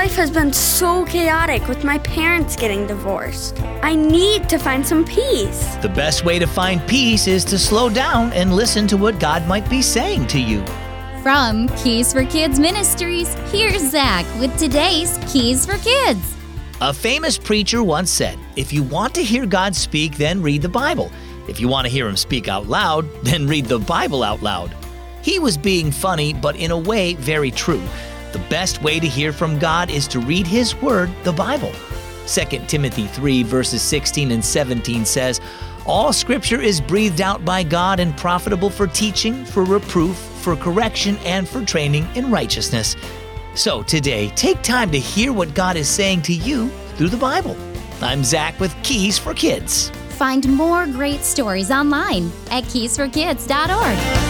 life has been so chaotic with my parents getting divorced. I need to find some peace. The best way to find peace is to slow down and listen to what God might be saying to you. From Keys for Kids Ministries, here's Zach with today's Keys for Kids. A famous preacher once said, "If you want to hear God speak, then read the Bible. If you want to hear him speak out loud, then read the Bible out loud." He was being funny, but in a way, very true. The best way to hear from God is to read His Word, the Bible. 2 Timothy 3 verses 16 and 17 says, "All Scripture is breathed out by God and profitable for teaching, for reproof, for correction, and for training in righteousness." So today, take time to hear what God is saying to you through the Bible. I'm Zach with Keys for Kids. Find more great stories online at keysforkids.org.